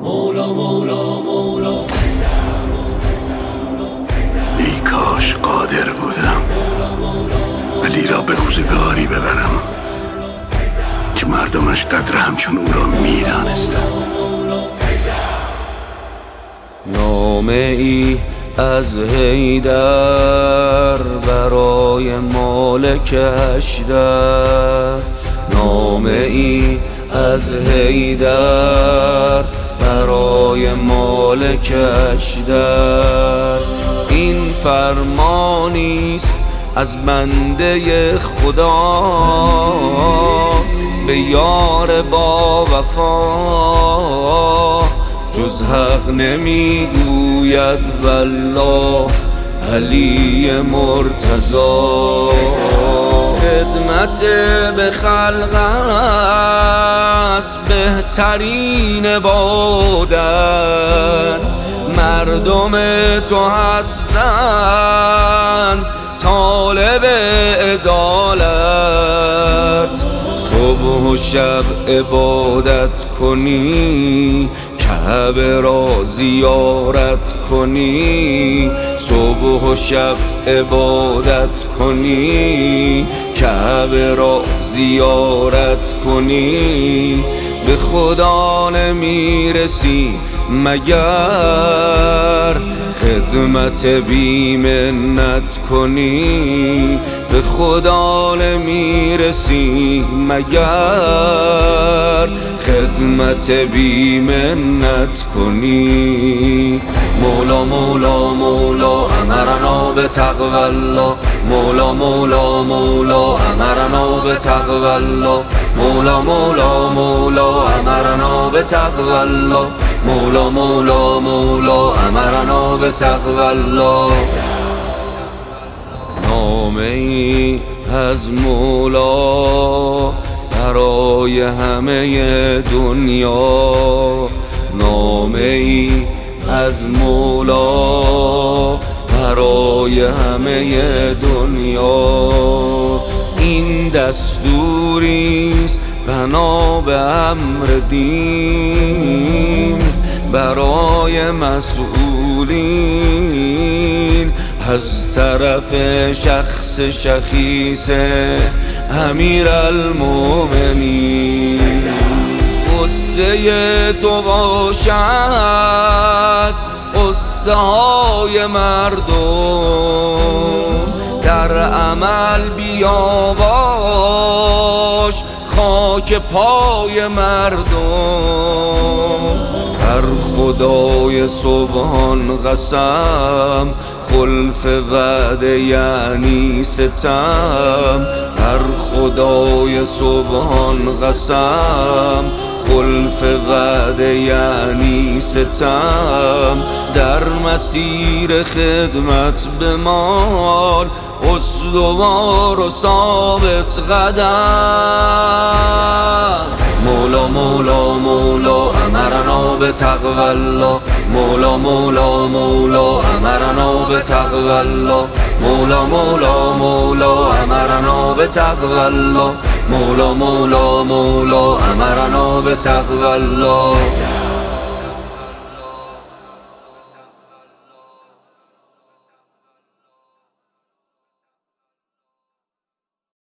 مولا مولا مولا. ای کاش قادر بودم علی را به روزگاری ببرم که مردمش قدر همچون او را میدانستند. نامه ای از حیدر برای مالکش در، نامه ای از حیدر برای مالکش در. این فرمانیست از بنده خدا به یار با وفا، جز حق نمیگوید والله علی مرتضی. خدمت به خلق است بهترین عبادت، مردم تو هستند طالب عدالت. صبح و شب عبادت کنی کعبه را زیارت کنی، صبح و شب عبادت کنی کعبه را زیارت کنی. به خدا نمیرسی مگر خدمت بی منت کنی، به خدا نمیرسی مگر خدمت بی منت کنی. مولا مولا مولا امرنا به تقوی الله، مولا مولا مولا امرنا به تقوی الله، مولا مولا مولا امرنا به تقوی الله، مولا مولا مولا امرنا به تقوی الله. نامه ای از مولا برای همه دنیا، نامه ای از مولا برای همه دنیا. این دستوریست بنا به امر دین برای مسئولین از طرف شخص شخیص امیرالمومنین. قصه تو باشد قصه های مردم، در عمل بیاباش خاک پای مردم. بر خدای سبحان قسم خلف وعده یعنی ستم، بر خدای سبحان قسم خلف وعده یعنی ستم. در مسیر خدمت بمان استوار و ثابت قدم. مولا مولا مولا امرنا به تقوی الله، مولا مولا مولا امرنا به تقوی الله، مولا مولا مولا امرنا به تقوی الله، مولا مولا مولا امرنا به تقوی الله.